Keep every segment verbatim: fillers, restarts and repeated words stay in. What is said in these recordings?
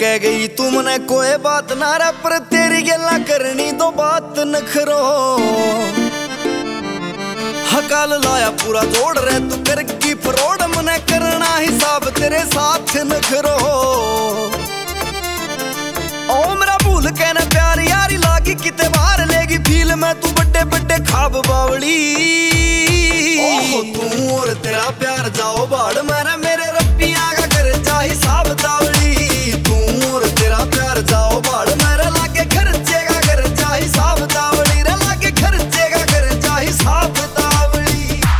कह गई तुमने कोई बात ना रे, पर तेरी गल्ला करनी तो बात नखरो। हकाल लाया पूरा जोड़ रे तू कर की फरोड, मने करना हिसाब तेरे साथ नखरो। ओ मेरा भूल कहना प्यार यारी लागी किते बाहर लेगी फील में तू बड़े बड़े खाब बावली। ओहो तू और तेरा प्यार जाओ बाड़ मेरा मेरे रब्बिया का कर जा हिसाब तावली। तू और तेरा प्यार जाओ बाड़ मेरा लागे खर्चे का कर जा हिसाब तावली रे, लागे खर्चे का कर जा हिसाब तावली।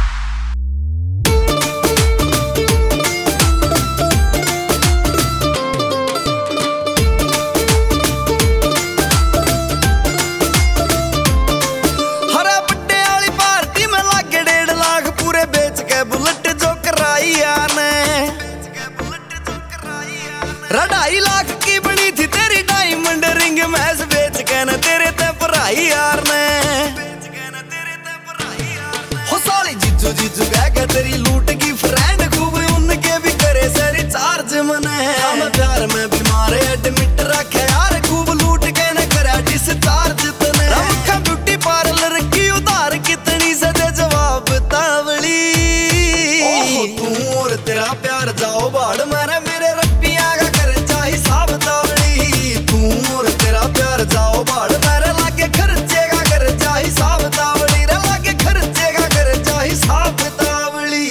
हरा बड्डे वाली पार्टी में लागे डेढ़ लाख पूरे बेच के बुलेट जो कराई आने। ढाई लाख की बनी थी तेरी डायमंड रिंग मैस बेच के न तेरे ते पराई यार ने। हो साली जीजू जीजू कह के तेरी लूट की फ्रेंड खूब उनके भी करे सारी चार्ज मने। हम प्यार में बीमार एडमिट रखे यार खूब लूट के न करे डिस्चार्ज तने। रखा ब्यूटी पार्लर की उधार कितनी सजे जवाब तावली। ओहो तू और तेरा प्यार जाओ बाड़ मेरे मेरे रब्बिया का कर जा हिसाब तावली। तू और तेरा प्यार जाओ बाड़ मेरे लागे खर्चे का कर जा हिसाब तावली रे, लागे खर्चे का कर जा हिसाब तावली।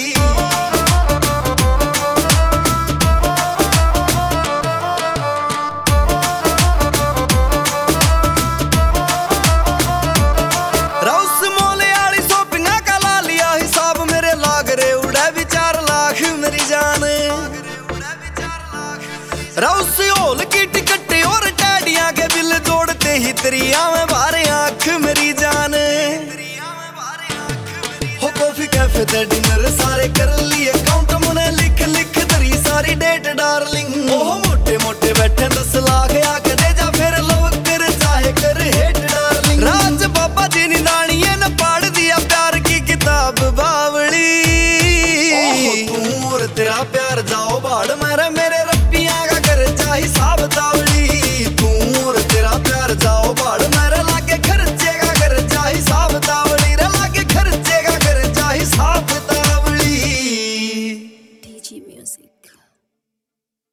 राउस मोले वाली शॉपिंगा का ला लिया हिसाब मेरे लाग रे उड़ा भी चार लाख मेरी जान। राउस होल की टिकट और टैडिया के बिल जोड़ते ही तेरी